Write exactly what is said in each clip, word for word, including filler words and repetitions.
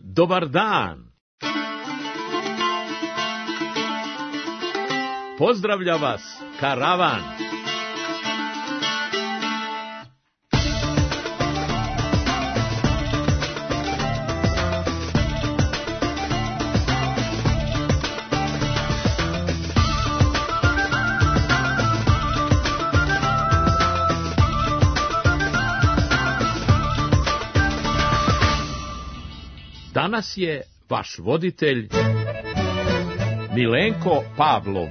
Dobar dan! Pozdravlja vas karavan! Danas je vaš voditelj Milenko Pavlov.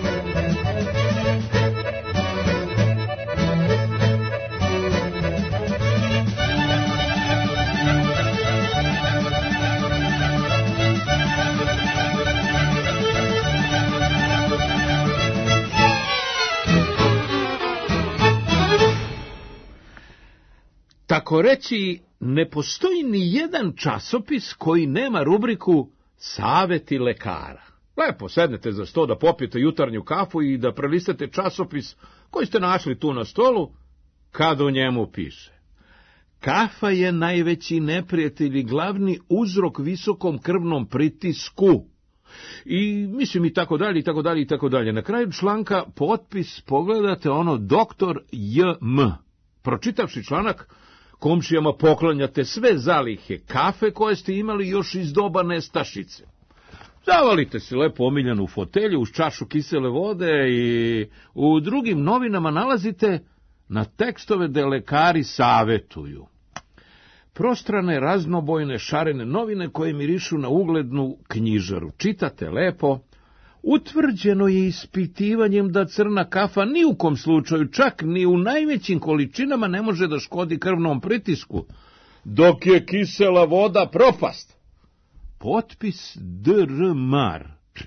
Tako reći, ne postoji ni jedan časopis koji nema rubriku Saveti lekara. Lepo sednete za sto da popijete jutarnju kafu i da prelistate časopis koji ste našli tu na stolu, kad u njemu piše: kafa je najveći neprijatelj i glavni uzrok visokom krvnom pritisku. I mislim i tako dalje, i tako dalje, i tako dalje. Na kraju članka potpis pogledate ono doktor J M. Pročitavši članak, komšijama poklanjate sve zalihe kafe koje ste imali još iz doba nestašice. Zavalite se lepo omiljenu fotelju uz čašu kisele vode i u drugim novinama nalazite na tekstove da lekari savetuju. Prostrane, raznobojne, šarene novine koje mirišu na uglednu knjižaru. Čitate lepo: utvrđeno je ispitivanjem da crna kafa ni u kom slučaju, čak ni u najvećim količinama, ne može da škodi krvnom pritisku, dok je kisela voda propast. Potpis D R Mar.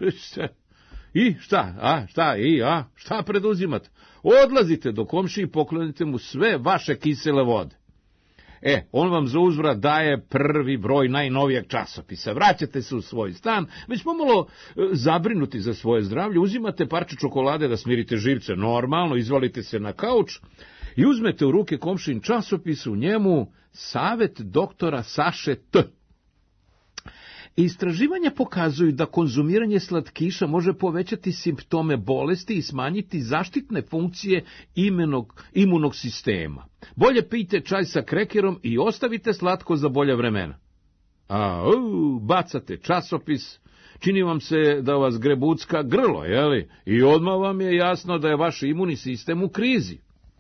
I šta, a, šta, i, a, šta preduzimate? Odlazite do komšije i poklonite mu sve vaše kisele vode. E, on vam za uzvrat daje prvi broj najnovijeg časopisa. Vraćate se u svoj stan, već pomalo e, zabrinuti za svoje zdravlje, uzimate parče čokolade da smirite živce, normalno, izvalite se na kauč i uzmete u ruke komšin časopis, u njemu savet doktora Saše T. Istraživanja pokazuju da konzumiranje slatkiša može povećati simptome bolesti i smanjiti zaštitne funkcije imunog, imunog sistema. Bolje pijte čaj sa krekerom i ostavite slatko za bolja vremena. A, u, bacate časopis, čini vam se da vas grebucka grlo, jeli? I odmah vam je jasno da je vaš imunni sistem u krizi.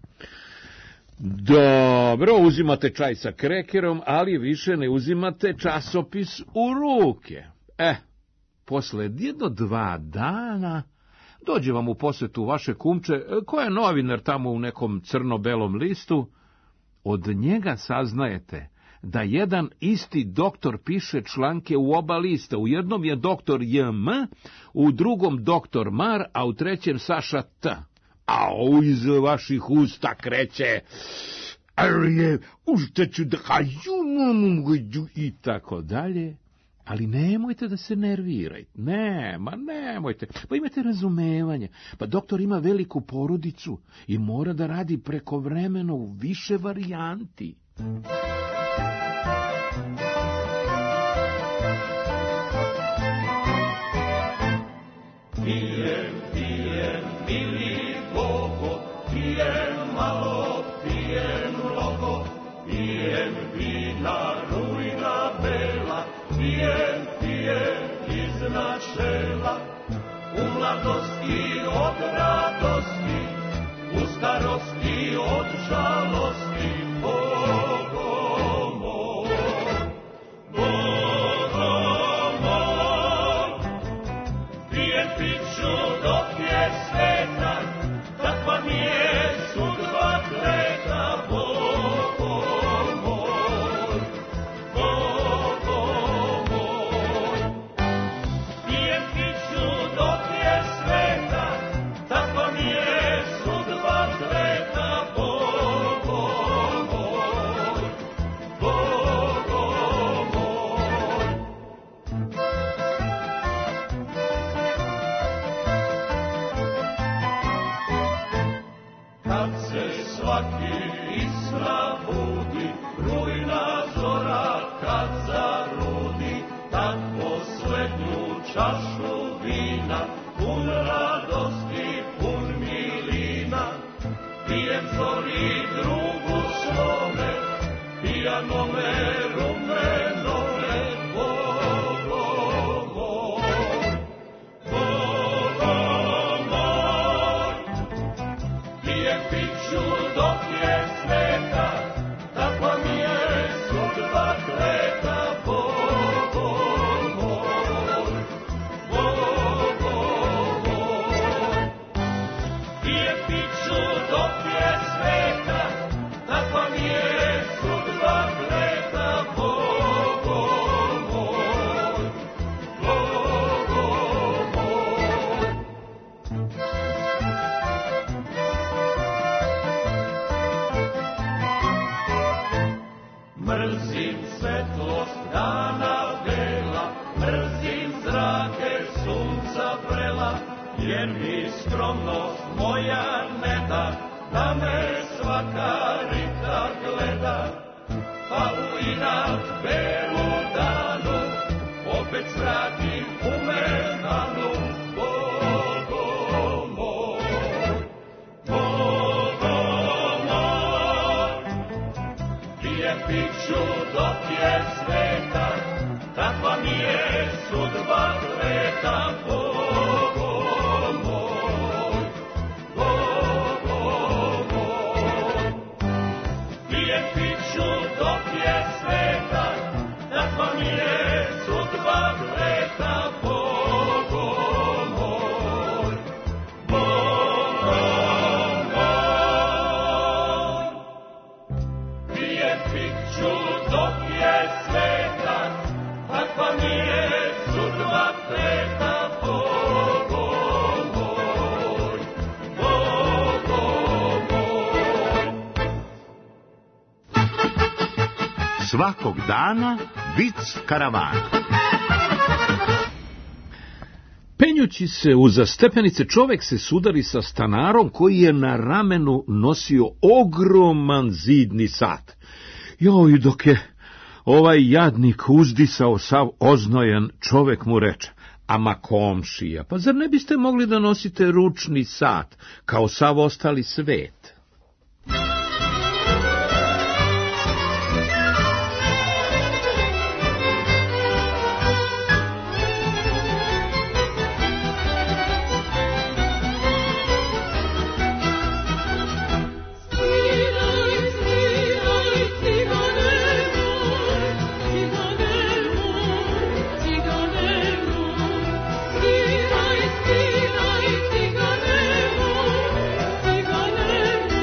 Dobro, uzimate čaj sa krekerom, ali više ne uzimate časopis u ruke. E, posle jedno dva dana dođe vam u posjetu vaše kumče, koja je novinar tamo u nekom crno-belom listu. Od njega saznajete da jedan isti doktor piše članke u oba lista. U jednom je doktor J M, u drugom doktor Mar, a u trećem Saša T. A iz vaših usta kreće i tako dalje. Ali nemojte da se nervirajte. Ne, ma nemojte. Pa imate razumevanje. Pa doktor ima veliku porodicu i mora da radi prekovremeno u više varijanti. Pijem, pijem, mili Bogo, pijem malo, pijem mnogo, pijem vina, rujna bela, pijem, pijem iz načela. U mladosti od radosti, u starosti od žalosti, Bogo moj, Bogo moj. Pijem piću dok je sveta, takva mi je sudba kreta, Bogo moj, Bogo moj. Pijem piću dok je sveta, takva mi je sudba kreta, Bogo moj, Bogo moj. Kad se svaki isra budi, rujna zora kad zarudi, čašu vina, pun radosti, pun milina, pijem zori drugu svome, pijanome rumenome, Bogo moj, Bogo moj. Pijem piću dok je sveta, takva mi je sudba kleta, Bogo moj, Bogo moj. Pijem piću dok je sveta, takva mi je sudba kleta, Bogo moj, Bogo moj. Mrzim svetlost dana bela, mrzim zrake sunca vrela, jer mi skromnost moja ne da, da me svaka rita gleda. Pa u inat belu danu, opet svratim u mehanu, Bogo moj, Bogo moj. Pijem piću dok je sveta, takva mi je sudba kleta, Bogo moj, Bogo moj. Pijem piću dok je sveta, takva mi je sudba kleta, Bogo moj, Bogo moj. Pijem piću dok je sveta, takva mi je sudba kleta, Bogo moj, Bogo moj. Svakog dana vic karavana. Penjući se uza stepenice, čovek se sudari sa stanarom koji je na ramenu nosio ogroman zidni sat. Joj, dok je ovaj jadnik uzdisao sav oznojan, čovek mu reče: ama komšija, pa zar ne biste mogli da nosite ručni sat, kao sav ostali svet? Ciganemo, ciganemo, ciganemo,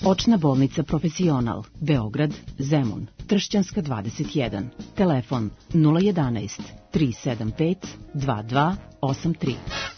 Očna bolnica Profesional, Beograd, Zemun, Tršćanska dvadeset jedan, telefon nula jedanaest, tri sedam pet, dva dva osam tri.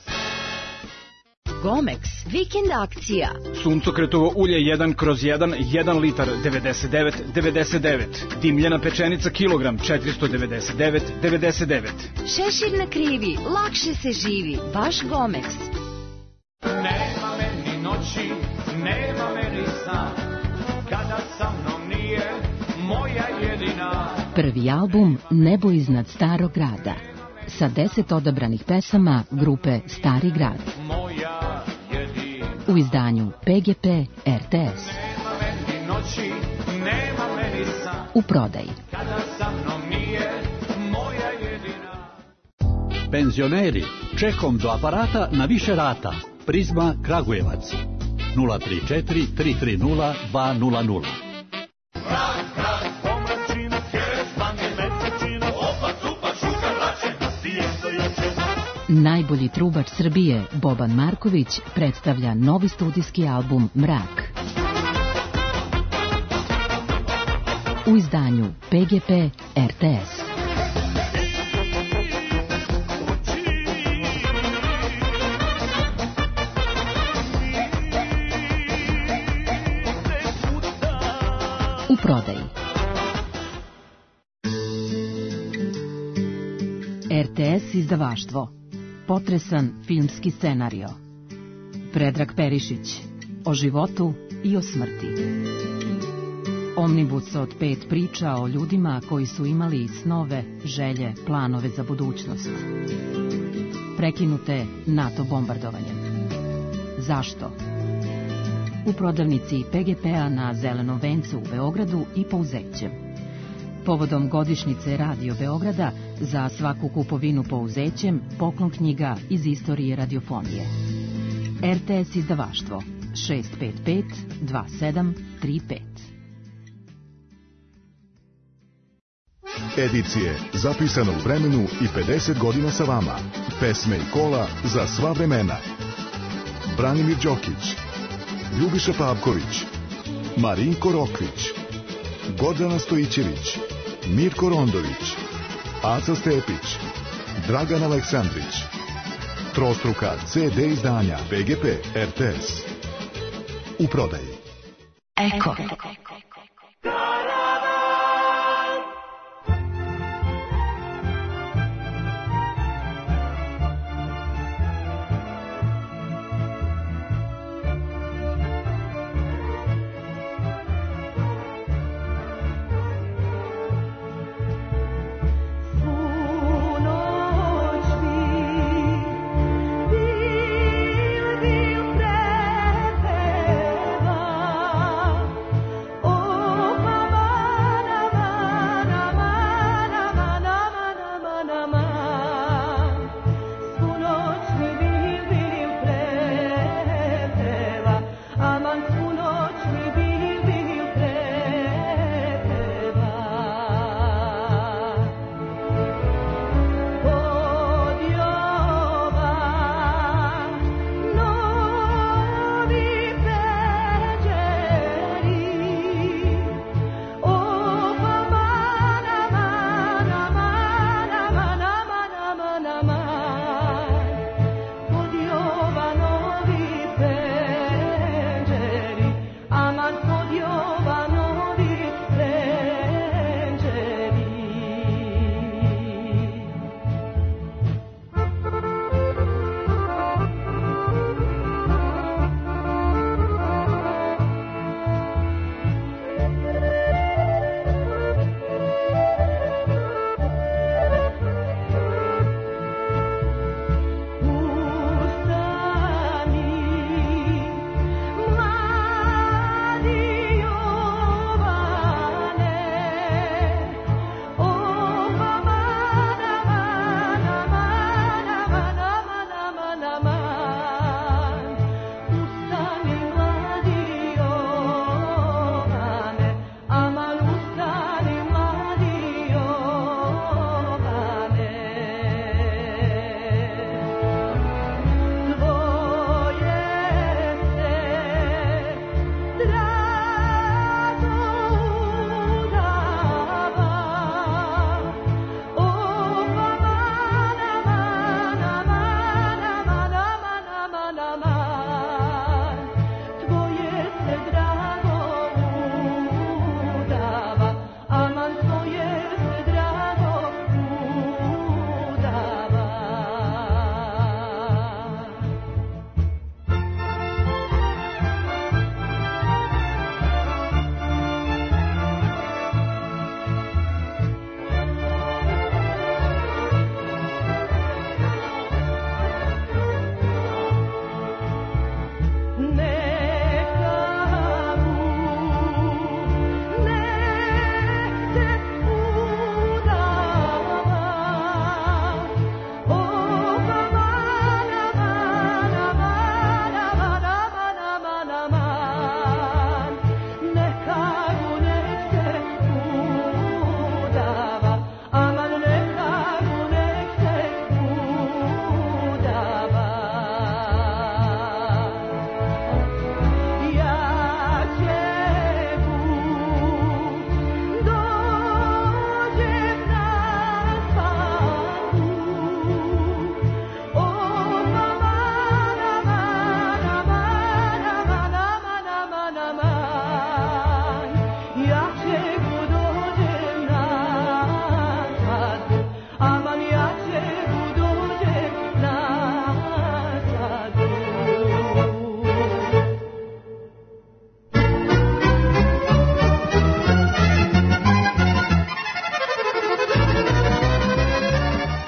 Gomex, vikend akcija. Suncokretovo ulje jedan kroz jedan, jedan litar, devedeset devet devedeset devet. Dimljena pečenica kilogram, četiristo devedeset devet devedeset devet. Šešir na krivi, lakše se živi, baš Gomex. Nema meni noći, nema meni sna, kada sa mnom nije moja jedina. Prvi album Nebo iznad starog grada, sa deset odabranih pesama grupe Stari grad. Moja jedina. U izdanju P G P R T S. Nema meni noći, nema meni sna, U prodaji. kada sa mnom nije moja jedina. Penzioneri, čekom do aparata na više rata. Prizma Kragujevac. nula tri četiri tri tri nula dva nula nula. Najbolji trubač Srbije, Boban Marković, predstavlja novi studijski album Mrak. U izdanju P G P R T S. U prodaji. R T S izdavaštvo. Potresan filmski scenario. Predrag Perišić. O životu i o smrti. Omnibus od pet priča o ljudima koji su imali snove, želje, planove za budućnost. Prekinute NATO bombardovanjem. Zašto? U prodavnici P G P-a na Zelenom vencu u Beogradu i Pouzećem. Povodom godišnjice Radio Beograda za svaku kupovinu Pouzećem poklon knjiga iz istorije radiofonije. R T S izdavaštvo šest pet pet dva sedam tri pet. Edicije zapisano u vremenu i pedeset godina sa vama. Pesme i kola za sva vremena. Branimir Đokić, Ljubiša Pavković, Marinko Rokvić, Gordana Stojićević, Mirko Rondović, Aca Stepić, Dragan Aleksandrić. Trostruka C D izdanja P G P R T S. U prodaji. Eko.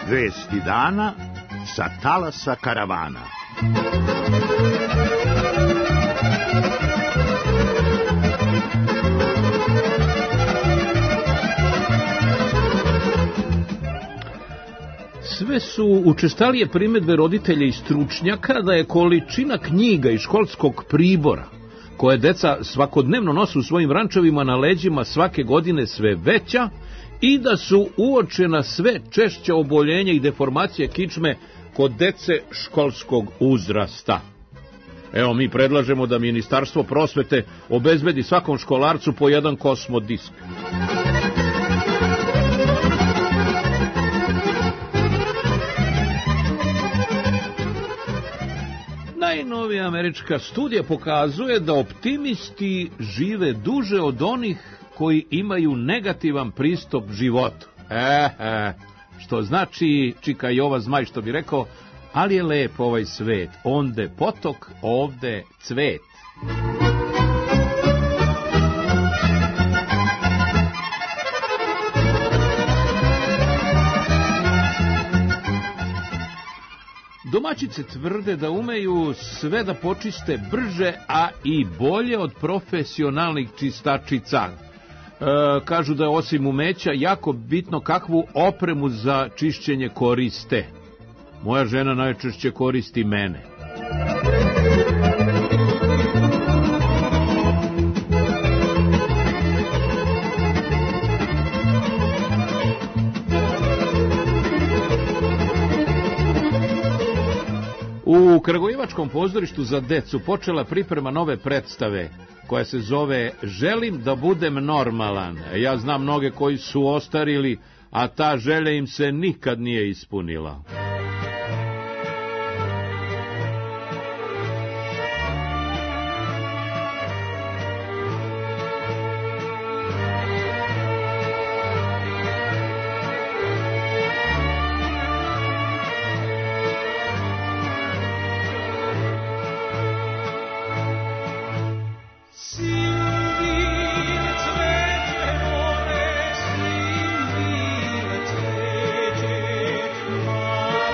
Vesti dana sa talasa karavana. Sve su učestalije primedbe roditelja i stručnjaka da je količina knjiga i školskog pribora koje deca svakodnevno nose u svojim rančevima na leđima svake godine sve veća i da su uočena sve češća oboljenja i deformacije kičme kod dece školskog uzrasta. Evo, mi predlažemo da Ministarstvo prosvete obezbedi svakom školarcu po jedan kosmodisk. Najnovija američka studija pokazuje da optimisti žive duže od onih koji imaju negativan pristup životu. E, e, što znači, čika Jova Zmaj što bi rekao, ali je lep ovaj svet, onde potok, ovde cvet. Domaćice tvrde da umeju sve da počiste brže, a i bolje od profesionalnih čistačica. E, kažu da je osim umeća jako bitno kakvu opremu za čišćenje koriste. Moja žena najčešće koristi mene. U Kragujevačkom pozorištu za decu počela priprema nove predstave koja se zove Želim da budem normalan. Ja znam mnoge koji su ostarili, a ta želja im se nikad nije ispunila. Silvina, cvete more, silvina, cvete.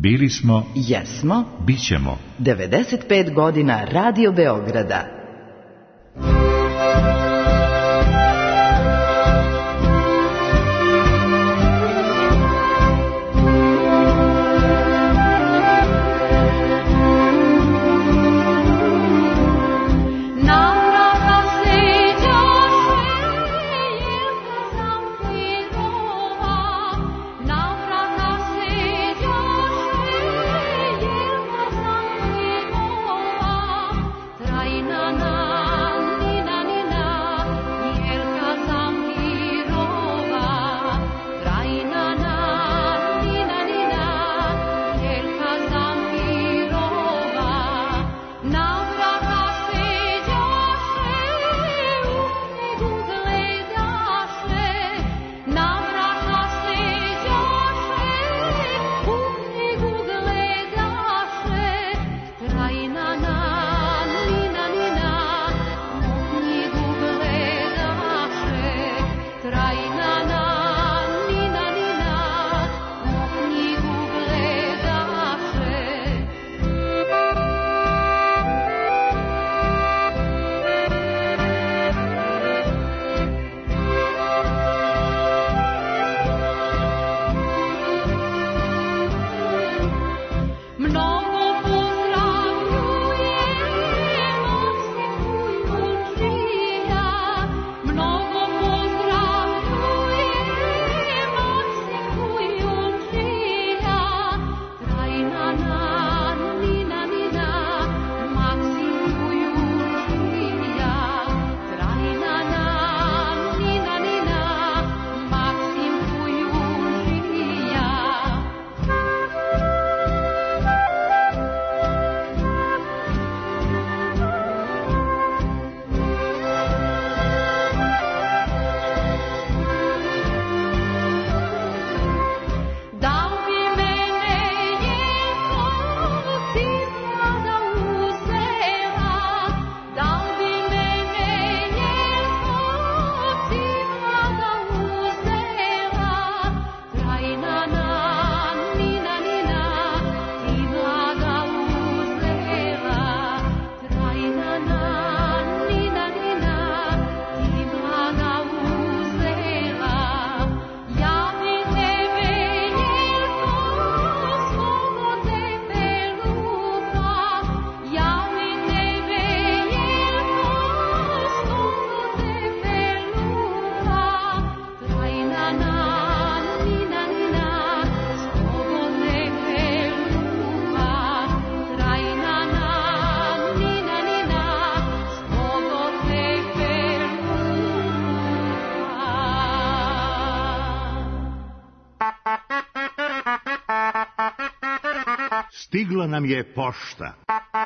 Bili smo, jesmo, bićemo. devedeset pet godina Radio Beograda. Stigla nam je pošta.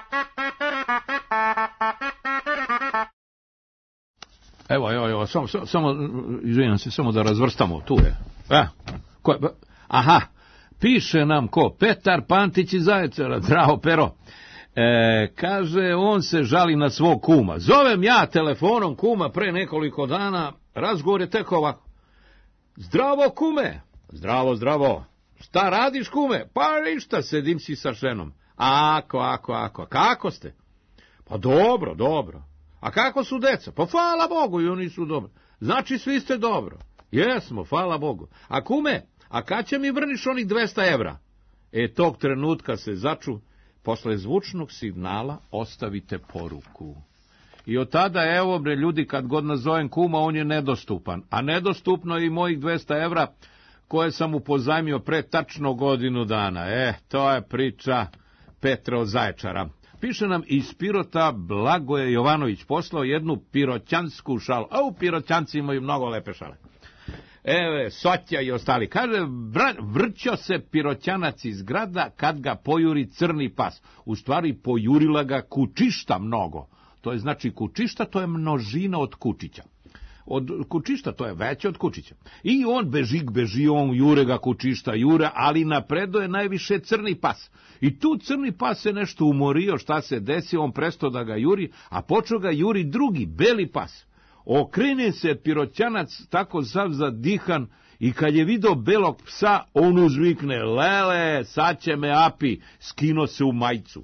Evo, evo, evo, samo, samo, izvinjam se, samo da razvrstamo, tu je. E, ko je, aha, piše nam ko, Petar Pantić iz Zaječara, zdravo Pero. E, kaže, on se žali na svog kuma. Zovem ja telefonom kuma pre nekoliko dana, razgovor je tek ovako. Zdravo kume, zdravo, zdravo. Šta radiš kume? Pa ništa, sedim si sa ženom. Ako, ako, ako, kako ste? Pa dobro, dobro. A kako su deca? Pa hvala Bogu i oni su dobro. Znači svi ste dobro. Jesmo, hvala Bogu. A kume, a kad će mi vrniš onih dvesta evra? E, tog trenutka se začu, posle zvučnog signala ostavite poruku. I od tada, evo bre, ljudi, kad god nazovem kuma, on je nedostupan. A nedostupno je i mojih dvesta evra koje sam mu pozajmio pre tačno godinu dana. E, to je priča Petra od Zaječara. Piše nam iz Pirota, Blagoje Jovanović poslao jednu piroćansku šalu. A u Piroćanci imaju mnogo lepe šale. Evo, Sotja i ostali. Kaže, vrćo se Piroćanac iz grada kad ga pojuri crni pas. U stvari, pojurila ga kučišta mnogo. To je znači kučišta, to je množina od kučića. Od kučišta, to je veće od kučića. I on bežik, beži, on jure ga kučišta, jure, ali napreduje najviše crni pas. I tu crni pas se nešto umorio, šta se desi, on prestao da ga juri, a počeo ga juri drugi, beli pas. Okrene se Piroćanac tako sav zadihan i kad je video belog psa, on uzvikne: lele, sad će me api, skino se u majicu.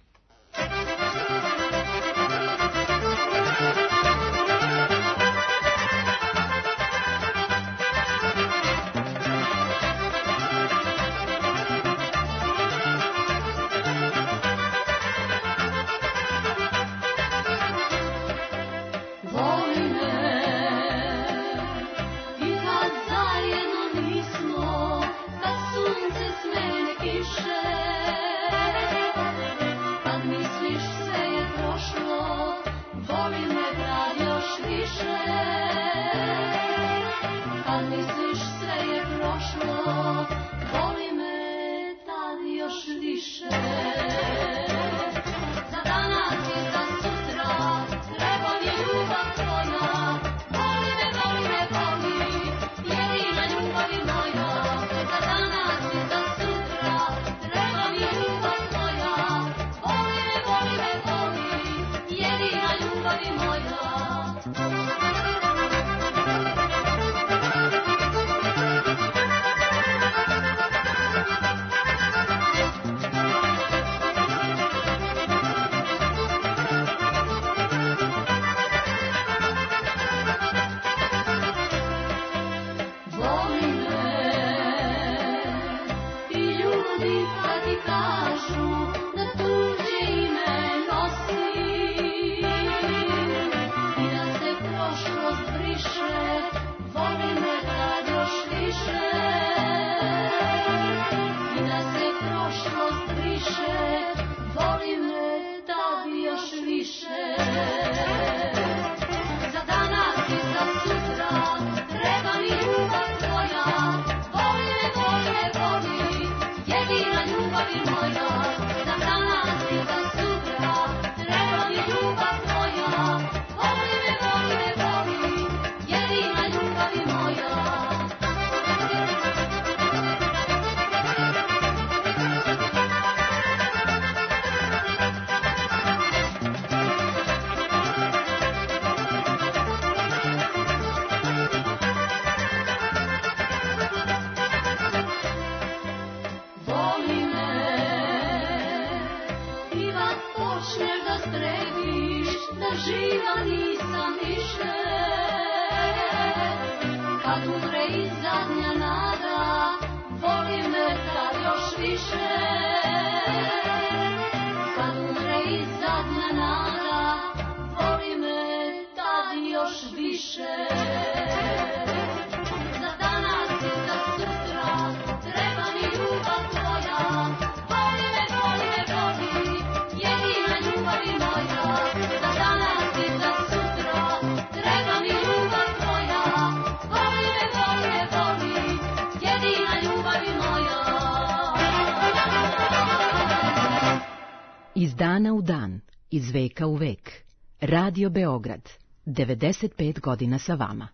Iz dana u dan, iz veka u vek. Radio Beograd, devedeset pet godina sa vama.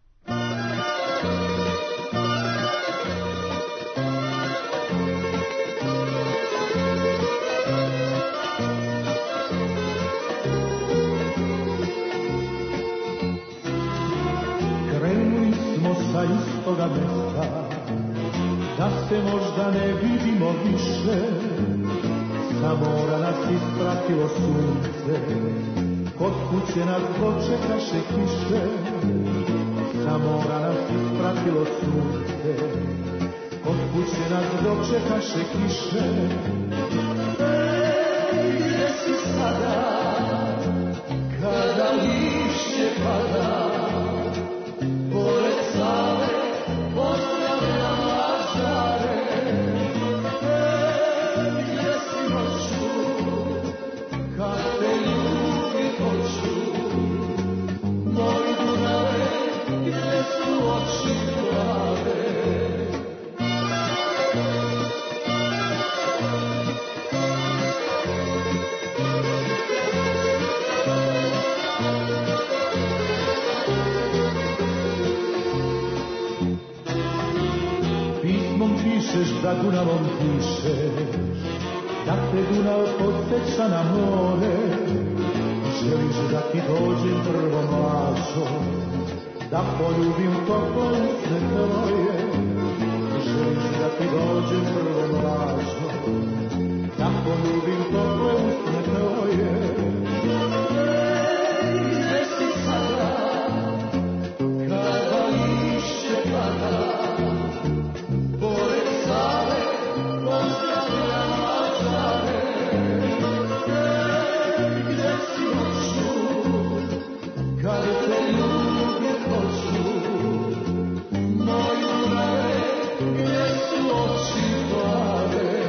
Krenuli smo sa istoga mesta, da se možda ne vidimo više. Sa mora nas ispratilo sunce, kod kuće nas dočekaše kiše. Sa mora nas ispratilo sunce, kod kuće nas dočekaše kiše. Ej, gdje si sada, kada lišće pada, pored Save pozdravljam Mađare. Pišeš da Dunavom pišeš, da te Dunav podsjeća na more, želiš da ti ti dođem prvo mlađo, da poljubim toplo usne tvoje. Želiš da ti dođem prvo mlađo, da poljubim toplo usne tvoje. Ej, gde si sada, kada lišće pada, pored Save, pozdravljam Mađare. Ej, gde si noću, kada te ljubit hoću, moju mare, gde su oči plave.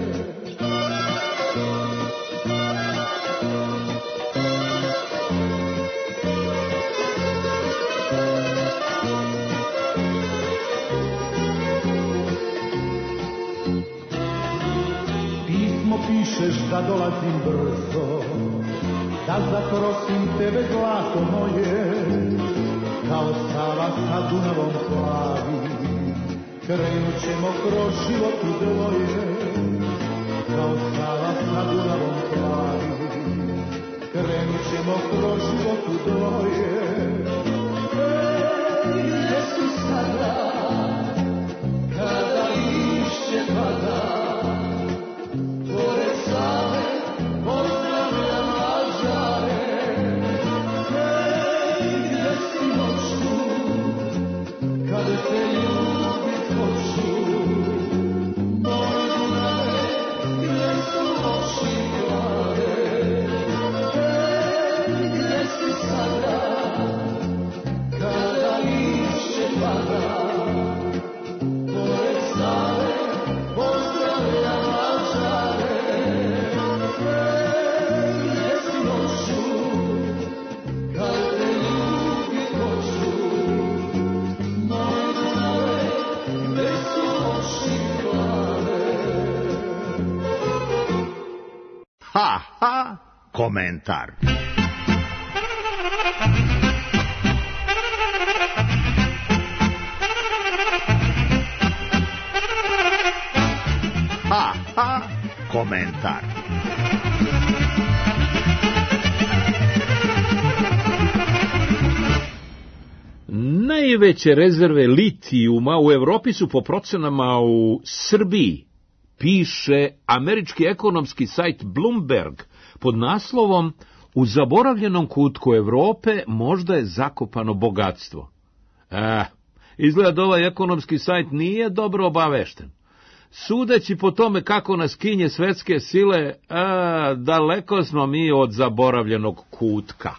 Pismo pišeš da dolazim brzo, da zaprosim tebe zlato moje, kao Sava sa Dunavom plavi, krenut ćemo kroz život u dvoje, kao Sava sa Dunavom plavi, krenut ćemo kroz život u dvoje. Ej, gde si sada, kada lišće pada, pored Save, pozdravljam Mađare. Ej, gde si noću, kada te ljubit hoću, moje Dunave, gde su oči plave. Ej, gde si sada, kada lišće pada, pored Save, pozdravljam Mađare. Ej, gde si noću, kada te ljubit hoću, moje Dunave, gde su oči plave. Ha, ha, komentar. Ha, ha, komentar. Najveće rezerve litijuma u Evropi su po procenama u Srbiji, piše američki ekonomski sajt Bloomberg pod naslovom "U zaboravljenom kutku Evrope možda je zakopano bogatstvo". Eh, izgleda da ovaj ekonomski sajt nije dobro obavešten. Sudeći po tome kako nas kinje svetske sile, a, daleko smo mi od zaboravljenog kutka.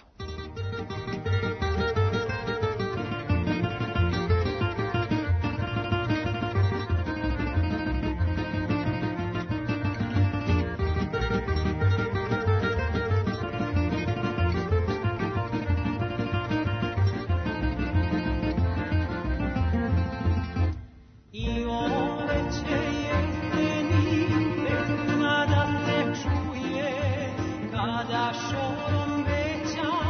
Kada šorom veća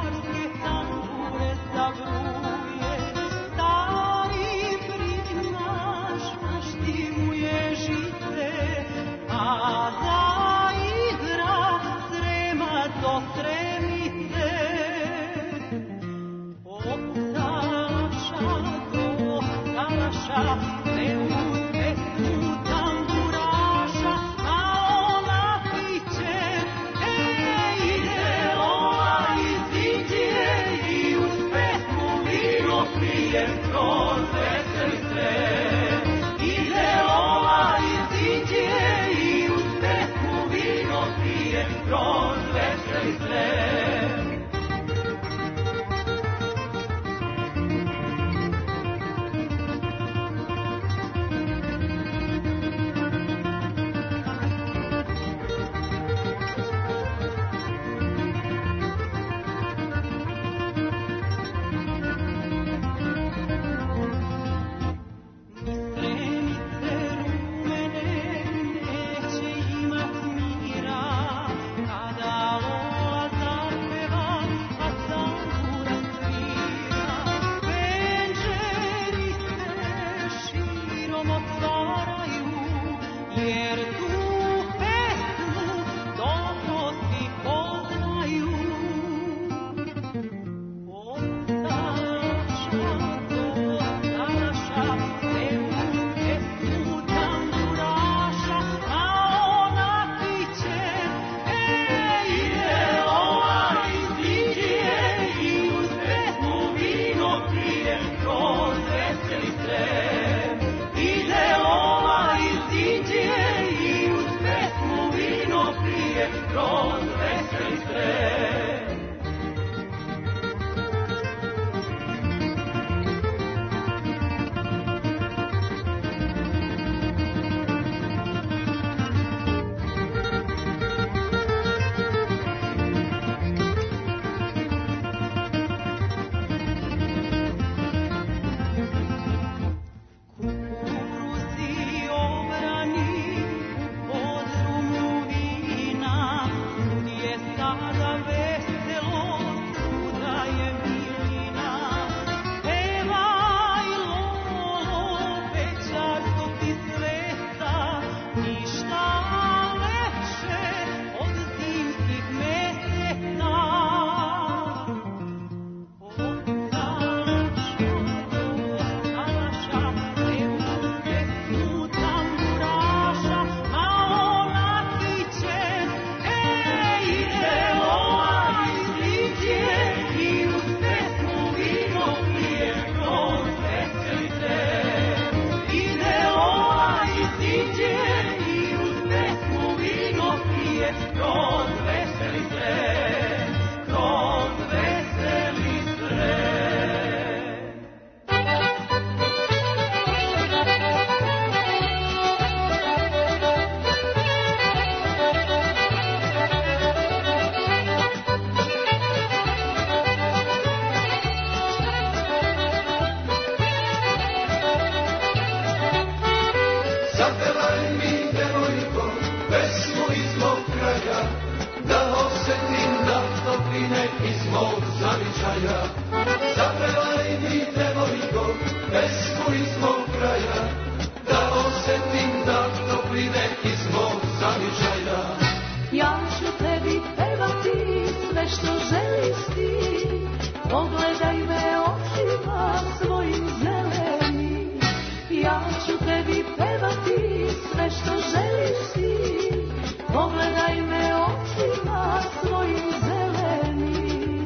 iz mog zavičaja. Zapevaj mi, devojko, pesmu iz mog kraja, da osjetim da topline iz mog zavičaja. Ja ću tebi pevati sve što želiš ti, pogledaj me očima svojim zelenim. Ja ću tebi pevati sve što želiš ti, pogledaj me očima svojim zelenim.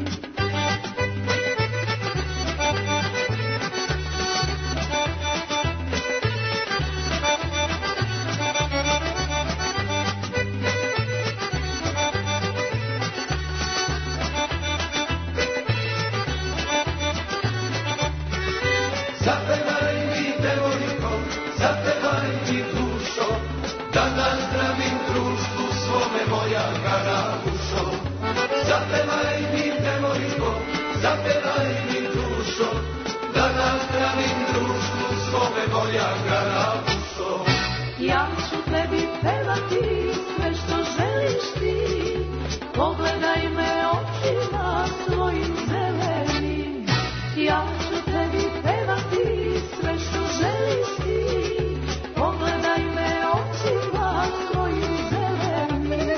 Zapevaj mi, devojko, zapevaj mi, dušo, da nazdravim društvu svome moja karabušo. Zapevaj mi, devojko, zapevaj mi, dušo, da nazdravim društvu svome moja karabušo. Ja ću tebi pevati sve što želiš ti, pogledaj me očima svojim zelenim. Ja ću tebi pevati sve što želiš ti, pogledaj me očima svojim zelenim.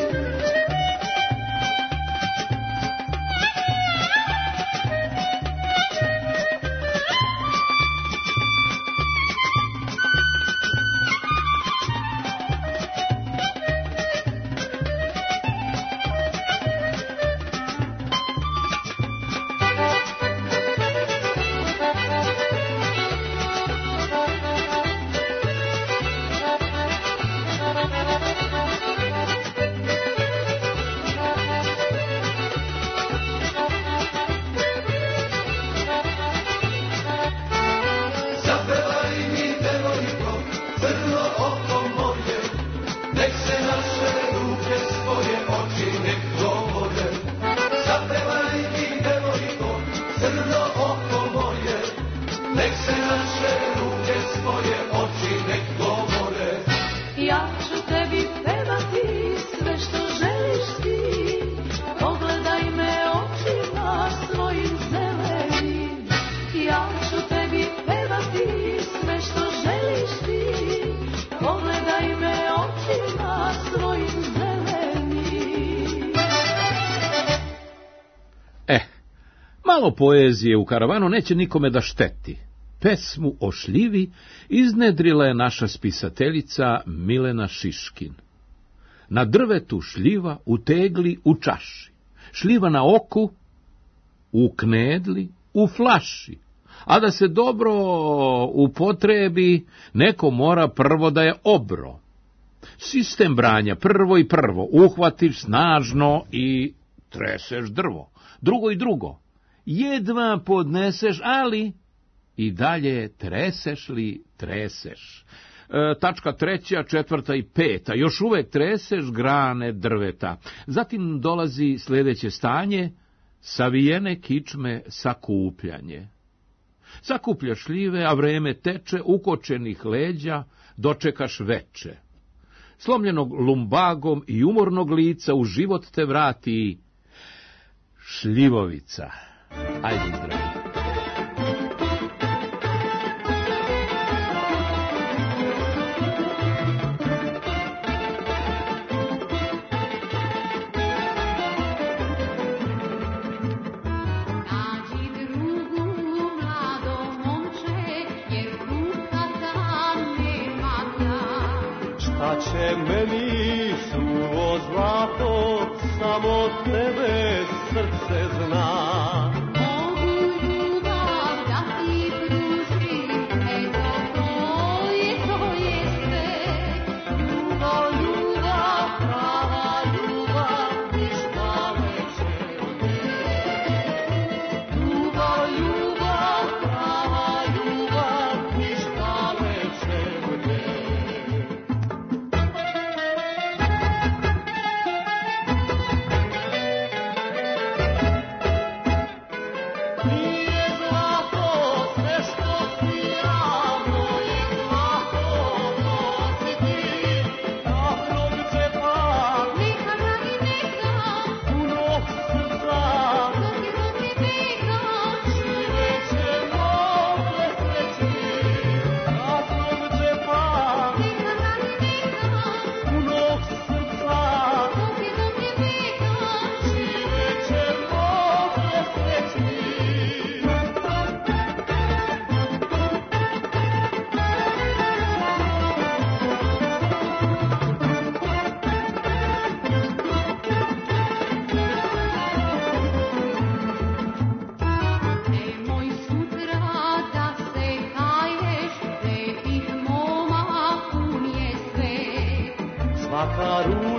Zapevaj mi, devojko, crno oko moje, nek se naše ruke spoje, oči nek govore. Zapevaj mi, devojko, crno oko moje, nek se naše ruke spoje, oči nek govore. Ja ću tebi pevati sve što želiš ti, pogledaj me očima svojim zelenim. Ja ću tebi pevati sve što želiš ti, pogledaj me očima svojim zelenim. Eh, malo poezije u karavanu neće nikome da šteti. Pesmu o šljivi iznedrila je naša spisateljica Milena Šiškin. Na drvetu šljiva, u tegli, u čaši. Šljiva na oku, u knedli, u flaši. A da se dobro upotrebi, neko mora prvo da je obro. Sistem branja, prvo i prvo, uhvatiš snažno i treseš drvo. Drugo i drugo, jedva podneseš, ali i dalje treseš li treseš. E, tačka treća, četvrta i peta, još uvek treseš grane drveta. Zatim dolazi sljedeće stanje, savijene kičme sakupljanje. Sakupljaš šljive, a vreme teče, ukočenih leđa dočekaš veče. Slomljenog lumbagom i umornog lica u život te vrati šljivovica. Ajde zdravi. Šta će meni suvo zlato, samo tebe srce zna. Mogu ljubav da ti pružim, eto to je, to je sve. Ljubav, ljubav, prava ljubav, ništa veće od te. Ljubav, ljubav, prava ljubav, ništa veće od te.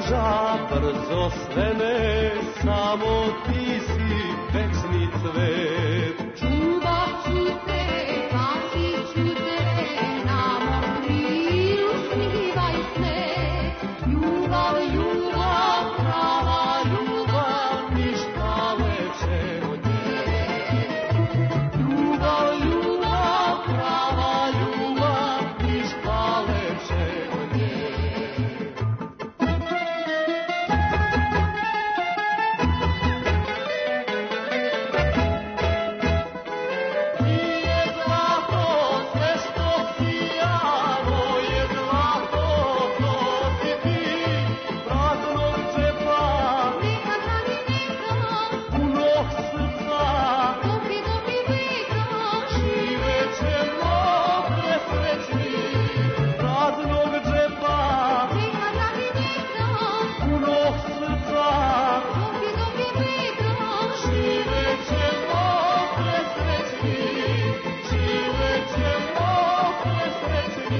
roža brzo svene, samo ti si večni cvet. Čuvat ću te, patit ću te, na mom krilu snivaj se. Ljubav, ljubav, prava ljubav, ništa lepše od nje. Ljubav, ljubav, prava ljubav, ništa lepše od nje. Nije zlato sve što sijano, je zlato to si ti. Praznog džepa nikada ni nikad, punog srca doki doki vika, živećemo presrećni. Praznog džepa nikada ni nikad, punog srca doki doki vika, živećemo presrećni. Živećemo presrećni.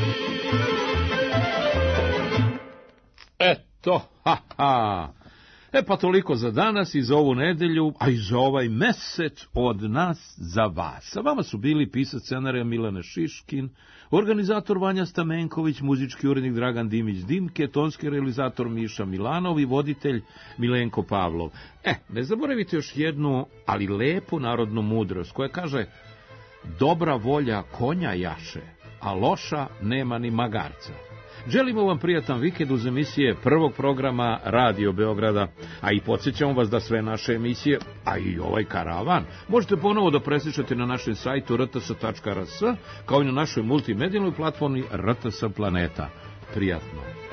Eto, ha, ha. E pa toliko za danas i za ovu nedelju, a i za ovaj mesec od nas za vas. Sa vama su bili pisac scenarija Milana Šiškin, organizator Vanja Stamenković, muzički urednik Dragan Dimić Dimke, tonski realizator Miša Milanov i voditelj Milenko Pavlov. E, ne zaboravite još jednu, ali lepu narodnu mudrost, koja kaže: dobra volja konja jaše, a loša nema ni magarca. Želimo vam prijatan vikend uz emisije prvog programa Radio Beograda, a i podsjećamo vas da sve naše emisije, a i ovaj karavan, možete ponovo da preslušate na našem sajtu r t s tačka r s, kao i na našoj multimedijalnoj platformi R T S Planeta. Prijatno.